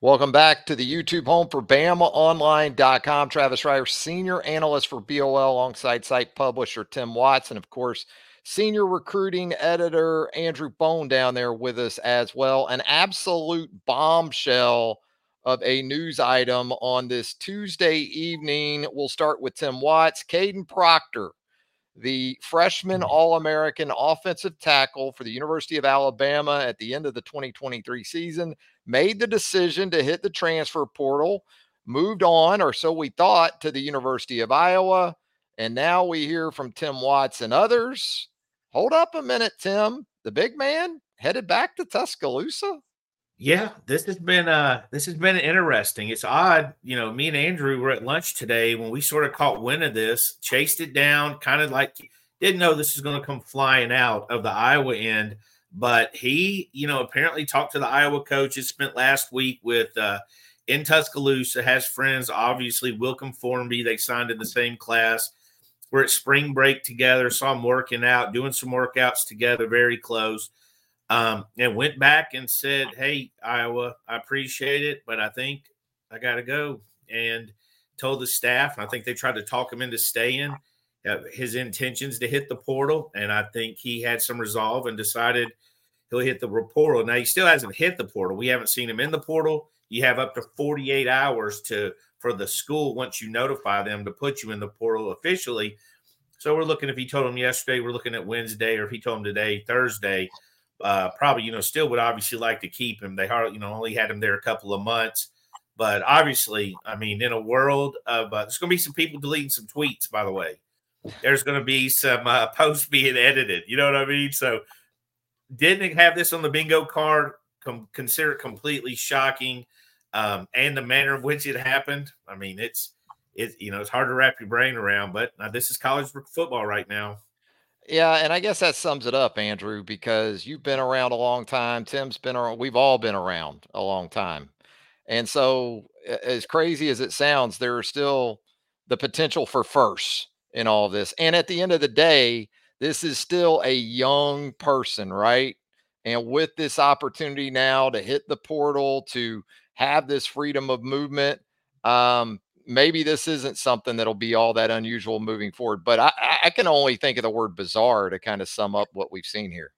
Welcome back to the YouTube home for BamaOnline.com. Travis Reier, senior analyst for BOL, alongside site publisher Tim Watson, of course, senior recruiting editor Andrew Bone down there with us as well. An absolute bombshell of a news item on this Tuesday evening. We'll start with Tim Watts. Kadyn Proctor, the freshman All-American offensive tackle for the University of Alabama at the end of the 2023 season, made the decision to hit the transfer portal, moved on, or so we thought, to the University of Iowa. And now we hear from Tim Watts and others. Hold up a minute, Tim. The big man headed back to Tuscaloosa? Yeah, this has been interesting. It's odd, me and Andrew were at lunch today when we sort of caught wind of this, chased it down, kind of like didn't know this was going to come flying out of the Iowa end. But he, apparently talked to the Iowa coaches, spent last week with in Tuscaloosa, has friends, obviously, Wilcom Formby. They signed in the same class. We're at spring break together, saw them working out, doing some workouts together, very close. And went back and said, "Hey, Iowa, I appreciate it, but I think I got to go." And told the staff, I think they tried to talk him into staying, his intentions to hit the portal. And I think he had some resolve and decided he'll hit the portal. Now, he still hasn't hit the portal. We haven't seen him in the portal. You have up to 48 hours for the school, once you notify them, to put you in the portal officially. So we're looking, if he told him yesterday, we're looking at Wednesday, or if he told him today, Thursday. Probably, still would obviously like to keep him. They hardly, only had him there a couple of months. But obviously, I mean, in a world of there's going to be some people deleting some tweets, by the way. There's going to be some posts being edited. You know what I mean? So didn't have this on the bingo card. Consider it completely shocking. And the manner of which it happened. I mean, it's hard to wrap your brain around, but this is college football right now. Yeah, and I guess that sums it up, Andrew, because you've been around a long time. Tim's been around. We've all been around a long time. And so, as crazy as it sounds, there are still the potential for firsts in all of this. And at the end of the day, this is still a young person, right? And with this opportunity now to hit the portal, to have this freedom of movement, maybe this isn't something that'll be all that unusual moving forward. But I can only think of the word bizarre to kind of sum up what we've seen here.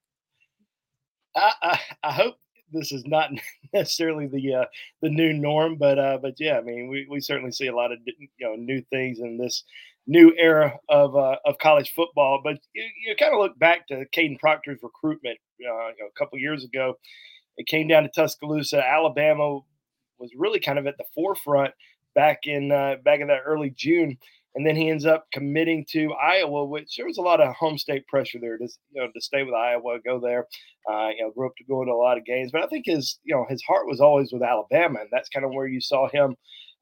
I hope this is not necessarily the new norm, but yeah, I mean, we certainly see a lot of new things in this new era of college football. But you kind of look back to Kadyn Proctor's recruitment, a couple years ago. It came down to Tuscaloosa. Alabama was really kind of at the forefront back in that early June. And then he ends up committing to Iowa, which there was a lot of home state pressure there to stay with Iowa, go there. Grew up to go to a lot of games, but I think his heart was always with Alabama, and that's kind of where you saw him,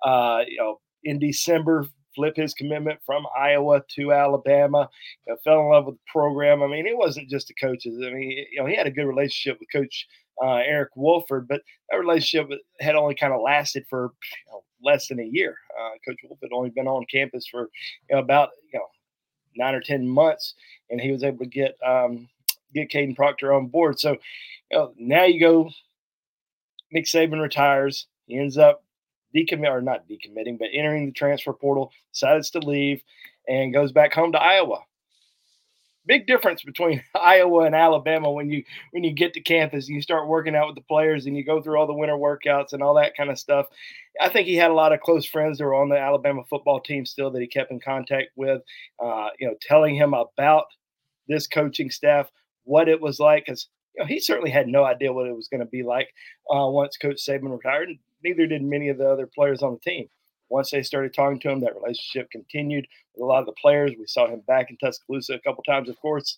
in December flip his commitment from Iowa to Alabama. Fell in love with the program. I mean, it wasn't just the coaches. I mean, he had a good relationship with Coach Eric Wolford, but that relationship had only kind of lasted for less than a year. Coach Wolf had only been on campus for about 9 or 10 months, and he was able to get Kadyn Proctor on board. So now you go, Nick Saban retires. He ends up not decommitting, but entering the transfer portal, decides to leave, and goes back home to Iowa. Big difference between Iowa and Alabama when you get to campus and you start working out with the players and you go through all the winter workouts and all that kind of stuff. I think he had a lot of close friends that were on the Alabama football team still that he kept in contact with, telling him about this coaching staff, what it was like, because he certainly had no idea what it was going to be like once Coach Saban retired. Neither did many of the other players on the team. Once they started talking to him, that relationship continued with a lot of the players. We saw him back in Tuscaloosa a couple times, of course.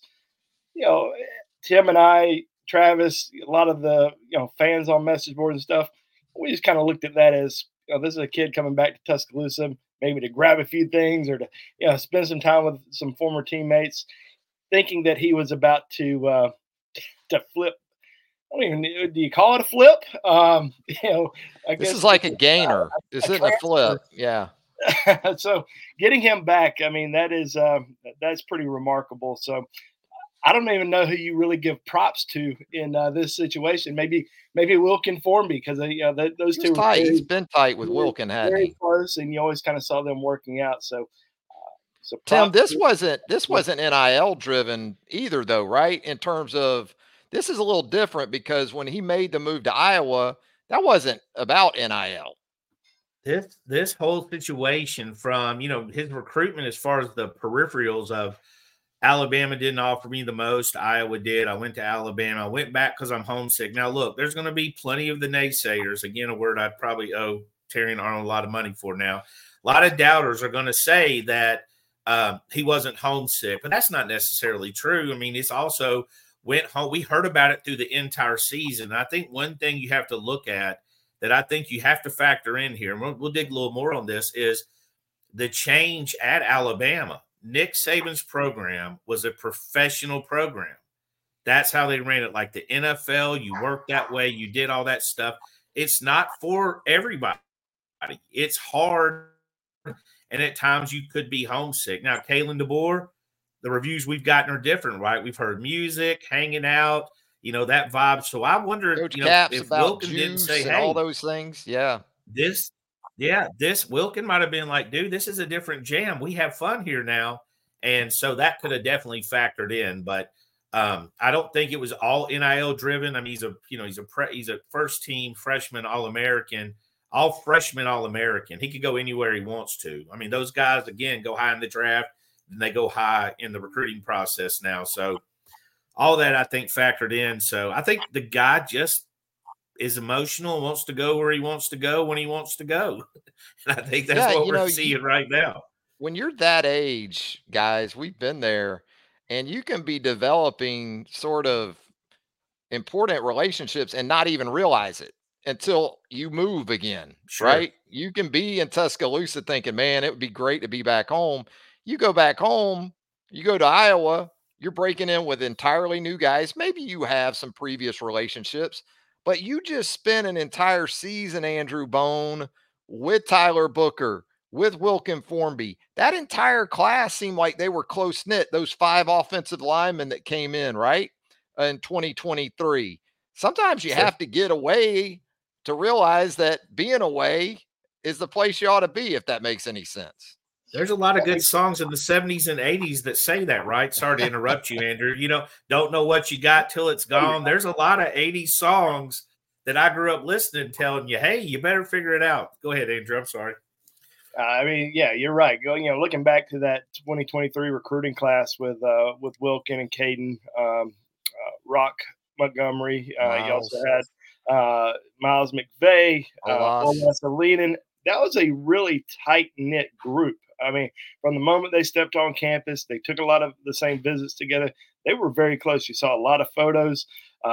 Tim and I, Travis, a lot of the fans on message boards and stuff, we just kind of looked at that as this is a kid coming back to Tuscaloosa, maybe to grab a few things or to spend some time with some former teammates, thinking that he was about to flip. I don't even know, do you call it a flip? I guess this is like a gainer. This isn't a flip. Yeah. So getting him back, I mean, that's pretty remarkable. So I don't even know who you really give props to in this situation. Maybe Wilkin Formby, because those two were Tight. He's very, been tight with very, Wilkin, hadn't very he? close, and you always kind of saw them working out. So Tim, props. this wasn't NIL driven either, though, right? In terms of this is a little different because when he made the move to Iowa, that wasn't about NIL. This whole situation from his recruitment as far as the peripherals of Alabama didn't offer me the most. Iowa did. I went to Alabama. I went back because I'm homesick. Now, look, there's going to be plenty of the naysayers. Again, a word I'd probably owe Terry and Arnold a lot of money for now. A lot of doubters are going to say that he wasn't homesick, but that's not necessarily true. I mean, it's also went home. We heard about it through the entire season. I think one thing you have to look at that I think you have to factor in here, and we'll dig a little more on this, is the change at Alabama. Nick Saban's program was a professional program. That's how they ran it, like the NFL. You work that way. You did all that stuff. It's not for everybody. It's hard, and at times you could be homesick. Now, Kalen DeBoer, the reviews we've gotten are different, right? We've heard music, hanging out, that vibe. So I wonder, Coach Caps if about Wilkin juice didn't say, and hey, all those things. Yeah. This Wilkin might have been like, dude, this is a different jam. We have fun here now. And so that could have definitely factored in, but I don't think it was all NIL driven. I mean, he's a first team freshman All-American, all freshman All-American. He could go anywhere he wants to. I mean, those guys, again, go high in the draft and they go high in the recruiting process now. So all that I think factored in. So I think the guy just is emotional, wants to go where he wants to go when he wants to go. And I think that's what we're seeing right now. When you're that age, guys, we've been there, and you can be developing sort of important relationships and not even realize it until you move again, Sure. right? You can be in Tuscaloosa thinking, man, it would be great to be back home. You go back home, you go to Iowa, you're breaking in with entirely new guys. Maybe you have some previous relationships, but you just spent an entire season, Andrew Bone, with Tyler Booker, with Wilkin Formby. That entire class seemed like they were close knit, those 5 offensive linemen that came in, right? In 2023. Sometimes you have to get away to realize that being away is the place you ought to be, if that makes any sense. There's a lot of good songs in the 70s and 80s that say that, right? Sorry to interrupt you, Andrew. Don't know what you got till it's gone. There's a lot of 80s songs that I grew up listening, telling you, hey, you better figure it out. Go ahead, Andrew. I'm sorry. I mean, yeah, you're right. Looking back to that 2023 recruiting class with Wilkin and Caden, Rock Montgomery. You also had Miles McVay, Ola Salinen. That was a really tight-knit group. I mean, from the moment they stepped on campus, they took a lot of the same visits together. They were very close. You saw a lot of photos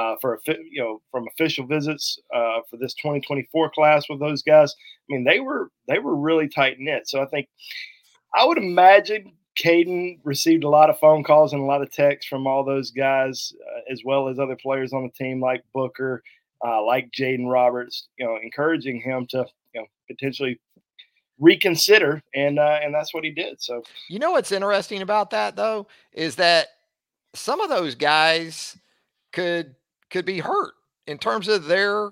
from official visits for this 2024 class with those guys. I mean, they were really tight-knit. So I would imagine Caden received a lot of phone calls and a lot of texts from all those guys, as well as other players on the team like Booker, like Jaden Roberts, encouraging him to, potentially reconsider, and that's what he did. So, what's interesting about that though is that some of those guys could be hurt in terms of their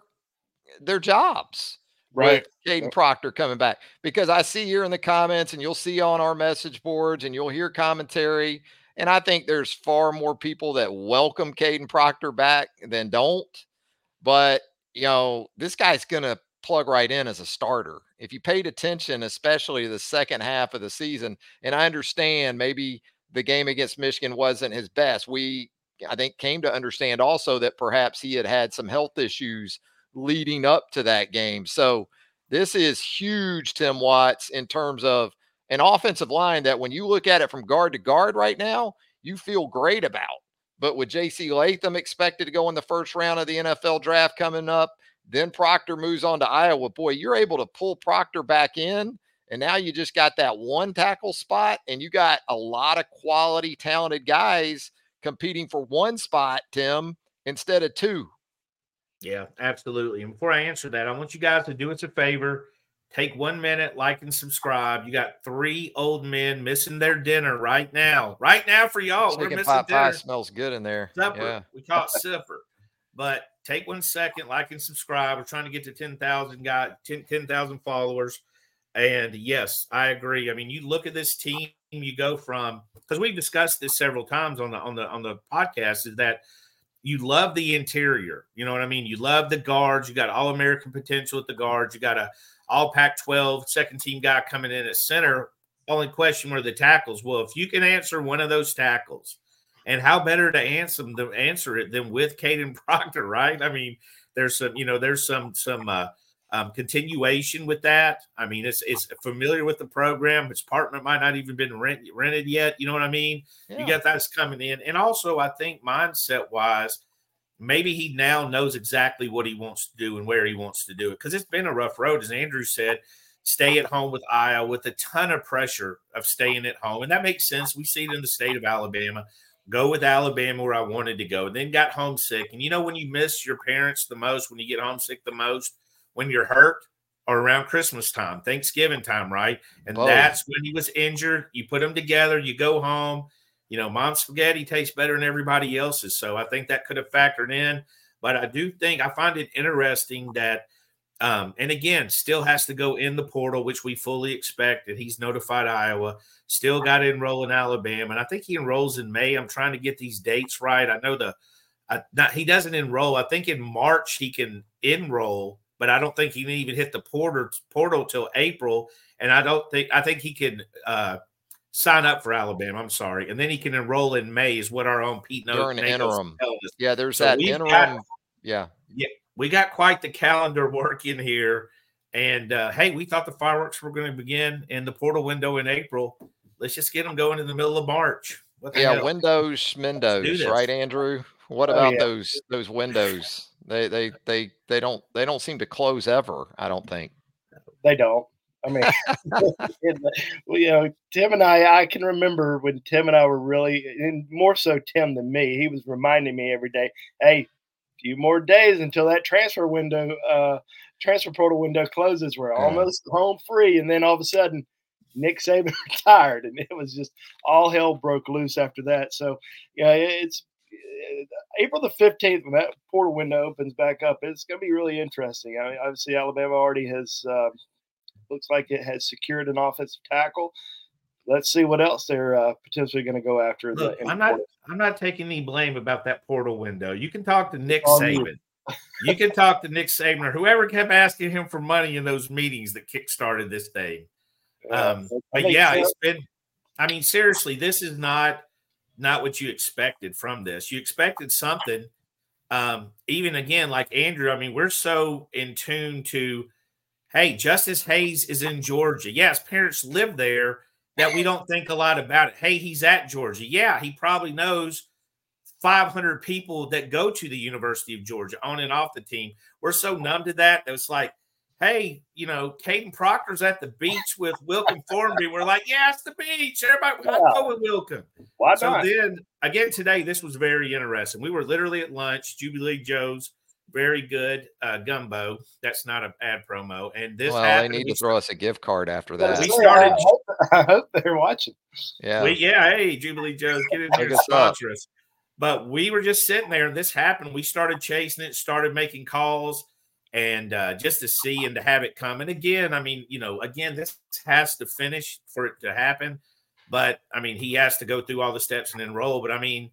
jobs. Right. With Caden Proctor coming back, because I see here in the comments, and you'll see on our message boards, and you'll hear commentary. And I think there's far more people that welcome Caden Proctor back than don't. But, this guy's going to plug right in as a starter. If you paid attention, especially the second half of the season, and I understand maybe the game against Michigan wasn't his best. I think, came to understand also that perhaps he had some health issues leading up to that game. So this is huge, Tim Watts, in terms of an offensive line that when you look at it from guard to guard right now, you feel great about. But with J.C. Latham expected to go in the first round of the NFL draft coming up, then Proctor moves on to Iowa. Boy, you're able to pull Proctor back in, and now you just got that one tackle spot, and you got a lot of quality, talented guys competing for one spot, Tim, instead of two. Yeah, absolutely. And before I answer that, I want you guys to do us a favor. take 1 minute, like and subscribe. You got 3 old men missing their dinner right now. Right now for y'all. We're missing pot dinner. Pie smells good in there. Supper. Yeah. We call it supper. But take 1 second, like and subscribe. We're trying to get to 10,000 followers. And yes, I agree. I mean, you look at this team, you go from, because we've discussed this several times on the podcast, is that you love the interior. You know what I mean? You love the guards. You got All-American potential at the guards. You got a all Pac-12 second team guy coming in at center. Only question were the tackles. Well, if you can answer one of those tackles, and how better to answer it than with Kadyn Proctor, right? I mean, there's some continuation with that. I mean, it's familiar with the program. His apartment might not even been rented yet. You know what I mean? Yeah. You got that's coming in. And also, I think mindset-wise, maybe he now knows exactly what he wants to do and where he wants to do it, because it's been a rough road, as Andrew said. Stay at home with Iowa with a ton of pressure of staying at home. And that makes sense. We see it in the state of Alabama. Go with Alabama where I wanted to go. Then got homesick. And you know when you miss your parents the most, when you get homesick the most, when you're hurt, or around Christmas time, Thanksgiving time, right? And that's when he was injured. You put them together, you go home. You know, mom's spaghetti tastes better than everybody else's. So I think that could have factored in. But I do think, I find it interesting that, and again, still has to go in the portal, which we fully expected. He's notified Iowa, still got to enroll in Alabama. And I think he enrolls in May. I'm trying to get these dates right. I know he doesn't enroll. I think in March he can enroll, but I don't think he can even hit the portal till April. And I think he can sign up for Alabama. I'm sorry. And then he can enroll in May, is what our own Pete knows. During the interim. Yeah, there's so that interim. Yeah, we got quite the calendar working here. And, hey, we thought the fireworks were going to begin in the portal window in April. Let's just get them going in the middle of March. Yeah, windows, Mendos, right, Andrew? What about those windows? They don't seem to close ever, I don't think. They don't. I mean, Tim and I can remember when Tim and I were really, and more so Tim than me, he was reminding me every day, hey, a few more days until that transfer portal window closes. We're almost home free. And then all of a sudden, Nick Saban retired, and it was just all hell broke loose after that. So, yeah, it's April the 15th when that portal window opens back up. It's going to be really interesting. I mean, obviously, Alabama already has looks like it has secured an offensive tackle. Let's see what else they're potentially going to go after. Look, I'm not taking any blame about that portal window. You can talk to Nick Saban. You can talk to Nick Saban or whoever kept asking him for money in those meetings that kickstarted this thing. But yeah, it's been. I mean, seriously, this is not what you expected from this. You expected something. Even again, like Andrew, I mean, we're so in tune to, hey, Justice Hayes is in Georgia. Yeah, his parents live there, that we don't think a lot about it. Hey, he's at Georgia. Yeah, he probably knows 500 people that go to the University of Georgia on and off the team. We're so numb to that it's like, hey, Kadyn Proctor's at the beach with Wilkin Formby. We're like, yeah, it's the beach. Everybody go with Wilkin. Why so not? Then, again, today, this was very interesting. We were literally at lunch, Jubilee Joe's, very good gumbo. That's not an ad promo. And this happened. They need to throw us a gift card after that. We started. I hope they're watching. Yeah. Hey, Jubilee Joe's, get in here and sponsor us. But we were just sitting there, and this happened. We started chasing it, started making calls, and just to see and to have it come. And again, I mean, again, this has to finish for it to happen. But, I mean, he has to go through all the steps and enroll. But, I mean,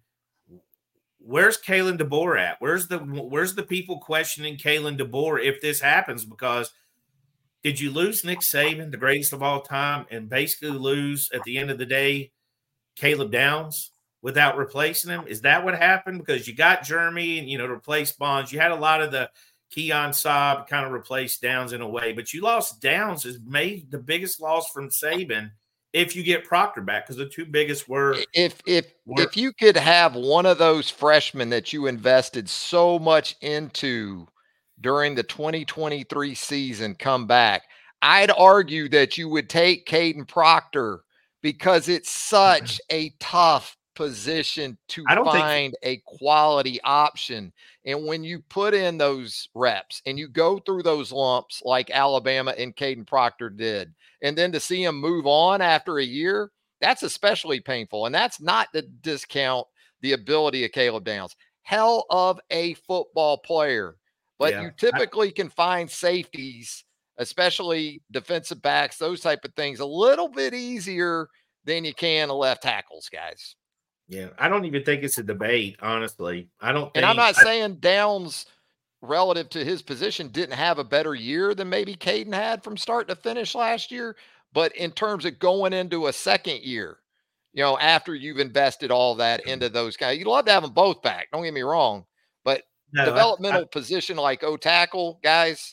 where's Kalen DeBoer at? Where's the people questioning Kalen DeBoer if this happens? Because did you lose Nick Saban, the greatest of all time, and basically lose at the end of the day Caleb Downs without replacing him? Is that what happened? Because you got Jeremy and, to replace Bonds. You had a lot of the Keon Saab kind of replaced Downs in a way, but you lost Downs is made the biggest loss from Saban if you get Proctor back, because the two biggest were if you could have one of those freshmen that you invested so much into during the 2023 season come back, I'd argue that you would take Kadyn Proctor, because it's such a tough position to I don't think find a quality option. And when you put in those reps and you go through those lumps like Alabama and Caden Proctor did, and then to see him move on after a year, that's especially painful. And that's not to discount the ability of Caleb Downs. Hell of a football player. But you typically can find safeties, especially defensive backs, those type of things, a little bit easier than you can left tackles, guys. Yeah, I don't even think it's a debate, honestly. I don't think. And I'm not saying Downs, relative to his position, didn't have a better year than maybe Caden had from start to finish last year. But in terms of going into a second year, after you've invested all that into those guys, you'd love to have them both back. Don't get me wrong. But developmental position like O-tackle, guys,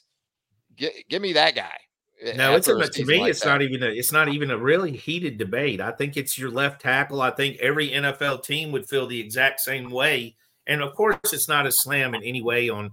give me that guy. No, to me, it's not even a really heated debate. I think it's your left tackle. I think every NFL team would feel the exact same way. And of course, it's not a slam in any way on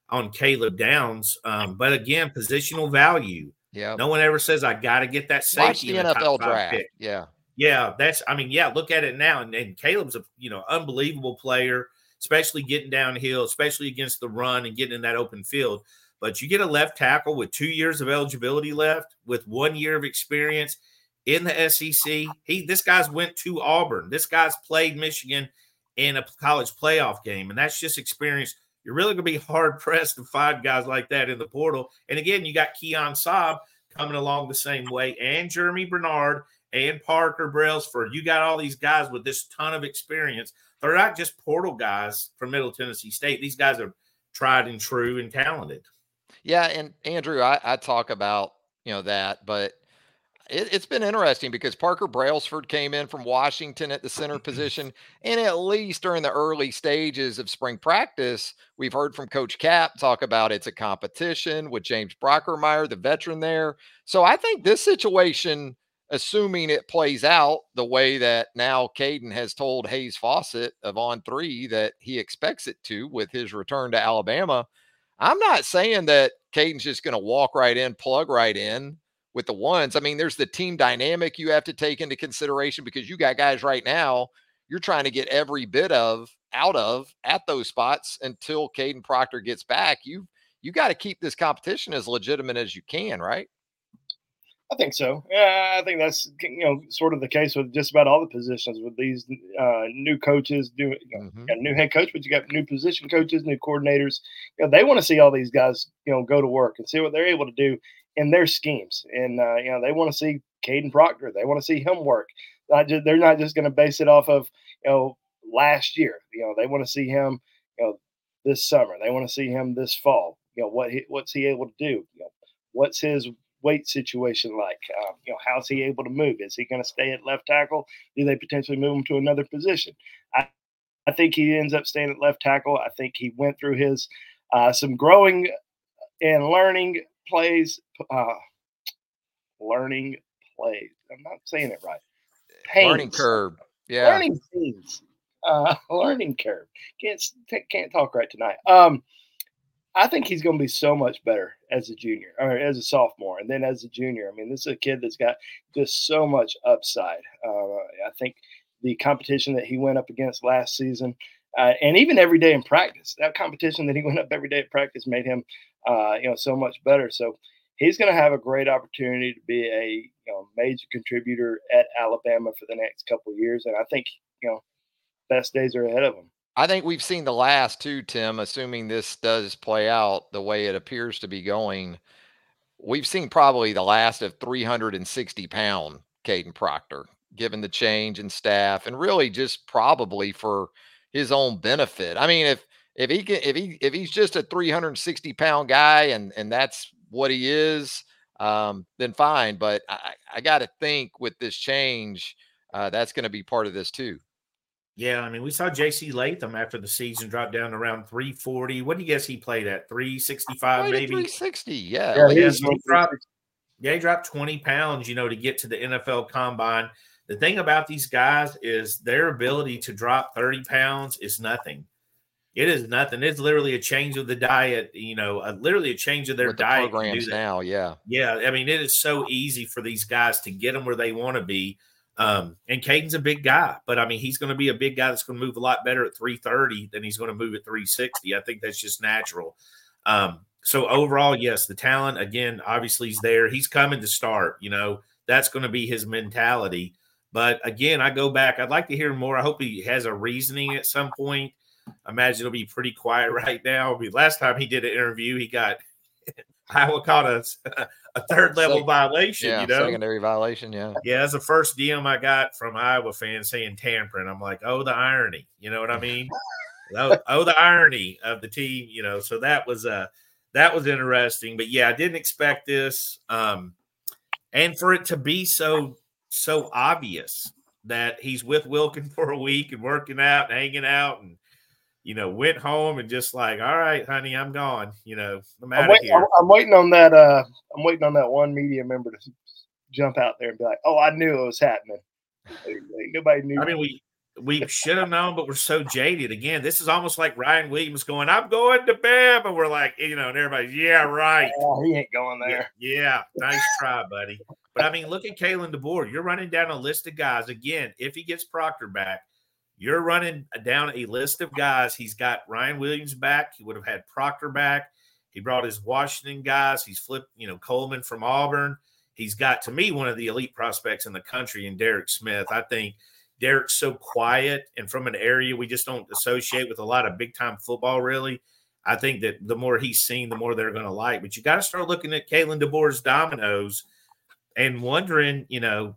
Caleb Downs. But again, positional value. Yeah. No one ever says I got to get that safety in the NFL draft. Pick. Yeah. Yeah, look at it now. And Caleb's a unbelievable player, especially getting downhill, especially against the run and getting in that open field. But you get a left tackle with 2 years of eligibility left, with 1 year of experience in the SEC. This guy's went to Auburn. This guy's played Michigan in a college playoff game, and that's just experience. You're really going to be hard-pressed to find guys like that in the portal. And again, you got Keon Saab coming along the same way, and Jeremy Bernard and Parker Brailsford. You got all these guys with this ton of experience. They're not just portal guys from Middle Tennessee State. These guys are tried and true and talented. Yeah, and Andrew, I talk about that, but it's been interesting because Parker Brailsford came in from Washington at the center position, and at least during the early stages of spring practice, we've heard from Coach Cap talk about it's a competition with James Brockermeyer, the veteran there. So I think this situation, assuming it plays out the way that now Caden has told Hayes Fawcett of On3 that he expects it to with his return to Alabama, I'm not saying that Caden's just going to walk right in, plug right in with the ones. I mean, there's the team dynamic you have to take into consideration because you got guys right now you're trying to get every bit out of at those spots until Caden Proctor gets back. You got to keep this competition as legitimate as you can, right? I think so. Yeah, I think that's sort of the case with just about all the positions with these new coaches. Got a new head coach, but you got new position coaches, new coordinators. They want to see all these guys go to work and see what they're able to do in their schemes, and they want to see Caden Proctor. They want to see him work. They're not just going to base it off of last year. They want to see him this summer. They want to see him this fall. What's he able to do? What's his weight situation like? How's he able to move? Is he going to stay at left tackle? Do they potentially move him to another position? I think he ends up staying at left tackle. I think he went through his some growing and learning plays. Learning plays. I'm not saying it right. Pains. Learning curve. Yeah. Learning things. Learning curve. Can't talk right tonight. I think he's going to be so much better as a junior or as a sophomore. And then as a junior, I mean, this is a kid that's got just so much upside. I think the competition that he went up against last season and even every day in practice, that competition that he went up every day at practice made him, so much better. So he's going to have a great opportunity to be a major contributor at Alabama for the next couple of years. And I think, best days are ahead of him. I think we've seen the last two, Tim, assuming this does play out the way it appears to be going. We've seen probably the last of 360-pound Caden Proctor, given the change in staff and really just probably for his own benefit. I mean, if he's just a 360-pound guy and that's what he is, then fine. But I got to think with this change, that's going to be part of this too. Yeah, I mean, we saw J.C. Latham after the season drop down to around 340. What do you guess he played at? 365 maybe? 360, yeah. He dropped 20 pounds, to get to the NFL Combine. The thing about these guys is their ability to drop 30 pounds is nothing. It is nothing. It's literally a change of the diet, literally a change of their diet. Programs now, yeah. Yeah, I mean, it is so easy for these guys to get them where they want to be. And Caden's a big guy, but I mean, he's going to be a big guy that's going to move a lot better at 330 than he's going to move at 360. I think that's just natural. So overall, yes, the talent, again, obviously is there. He's coming to start, that's going to be his mentality. But again, I go back, I'd like to hear more. I hope he has a reasoning at some point. I imagine it'll be pretty quiet right now. I mean, last time he did an interview, he got Iowa caught a third level violation, secondary violation. Yeah. Yeah. That's the first DM I got from Iowa fans saying tampering. I'm like, oh, the irony, you know what I mean? oh, the irony of the team, so that was interesting, but yeah, I didn't expect this. And for it to be so obvious that he's with Wilkin for a week and working out and hanging out and, went home and just like, all right, honey, I'm gone. I'm out of here. I'm waiting on that. I'm waiting on that one media member to jump out there and be like, "Oh, I knew it was happening." Nobody knew. I mean, we should have known, but we're so jaded. Again, this is almost like Ryan Williams going, "I'm going to Bama," and we're like, and everybody's, yeah, right. He ain't going there. Yeah, nice try, buddy. But I mean, look at Kalen DeBoer. You're running down a list of guys. Again, if he gets Proctor back, you're running down a list of guys. He's got Ryan Williams back. He would have had Proctor back. He brought his Washington guys. He's flipped, Coleman from Auburn. He's got, to me, one of the elite prospects in the country in Derek Smith. I think Derek's so quiet and from an area we just don't associate with a lot of big-time football, really. I think that the more he's seen, the more they're going to like. But you got to start looking at Kalen DeBoer's dominoes and wondering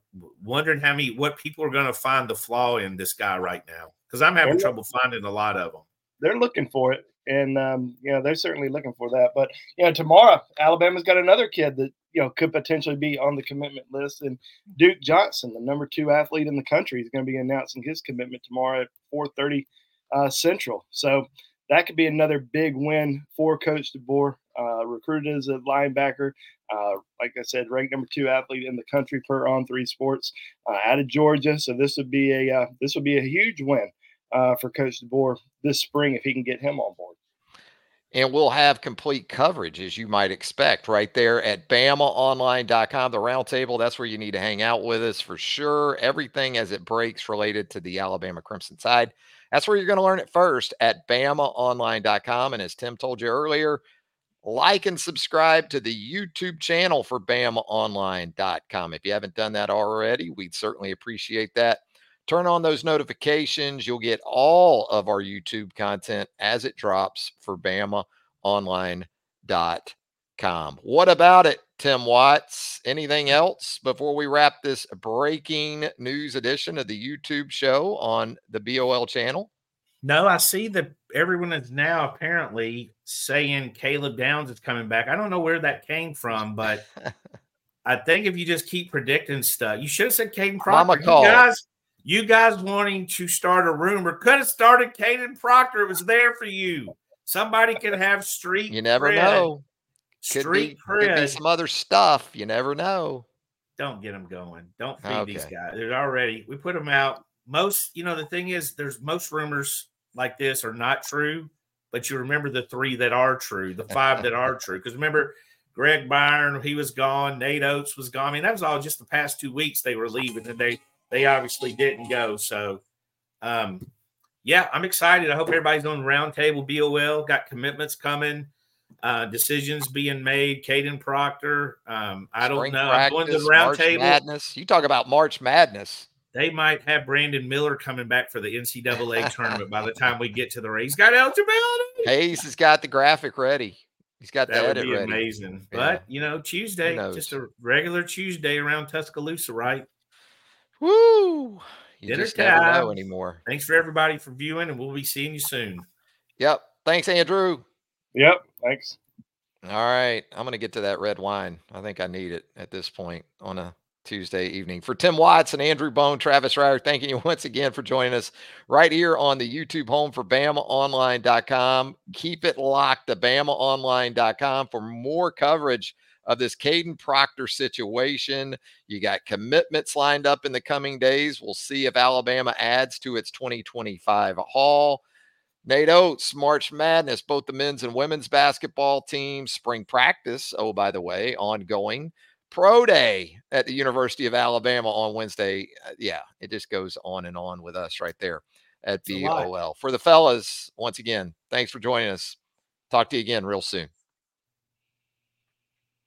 what people are going to find the flaw in this guy right now, because I'm having trouble finding a lot of them. They're looking for it, and they're certainly looking for that. But tomorrow Alabama's got another kid that could potentially be on the commitment list, and Duke Johnson, the number 2 athlete in the country, is going to be announcing his commitment tomorrow at 4:30 Central. So that could be another big win for Coach DeBoer. Recruited as a linebacker, like I said, ranked number 2 athlete in the country per On3 Sports, out of Georgia. So this would be a huge win for Coach DeBoer this spring if he can get him on board. And we'll have complete coverage, as you might expect, right there at BamaOnline.com. The roundtable, that's where you need to hang out with us for sure. Everything as it breaks related to the Alabama Crimson Tide. That's where you're going to learn it first at BamaOnline.com. And as Tim told you earlier, like and subscribe to the YouTube channel for BamaOnline.com. If you haven't done that already, we'd certainly appreciate that. Turn on those notifications. You'll get all of our YouTube content as it drops for BamaOnline.com. What about it, Tim Watts? Anything else before we wrap this breaking news edition of the YouTube show on the BOL channel? No, I see that everyone is now apparently saying Caleb Downs is coming back. I don't know where that came from, but I think if you just keep predicting stuff, you should have said Caden Proctor. You guys wanting to start a rumor could have started Caden Proctor. It was there for you. Somebody could have street. You never know. Could be some other stuff. You never know. Don't get them going. Don't feed these guys. They're already. We put them out. Most, the thing is, there's most rumors like this are not true, but you remember the 3 that are true, the 5 that are true. Because remember, Greg Byron, he was gone. Nate Oates was gone. I mean, that was all just the past 2 weeks they were leaving, and they obviously didn't go. So, yeah, I'm excited. I hope everybody's on the roundtable. BOL got commitments coming, decisions being made. Caden Proctor. I don't know. I'm going to the roundtable. Madness. You talk about March Madness. They might have Brandon Miller coming back for the NCAA tournament by the time we get to the race. He's got eligibility. Hayes has got the graphic ready. He's got the edit ready. That would be amazing. Yeah. But, Tuesday, just a regular Tuesday around Tuscaloosa, right? Woo! You Dinner just time. never know anymore. Thanks for everybody for viewing, and we'll be seeing you soon. Yep. Thanks, Andrew. Yep. Thanks. All right. I'm going to get to that red wine. I think I need it at this point on a Tuesday evening. For Tim Watts and Andrew Bone, Travis Reier, thanking you once again for joining us right here on the YouTube home for BamaOnline.com. Keep it locked to BamaOnline.com for more coverage of this Caden Proctor situation. You got commitments lined up in the coming days. We'll see if Alabama adds to its 2025 haul. Nate Oates, March Madness, both the men's and women's basketball teams, spring practice, oh, by the way, ongoing. Pro Day at the University of Alabama on Wednesday. Yeah, it just goes on and on with us right there at BOL. For the fellas, once again, thanks for joining us. Talk to you again real soon.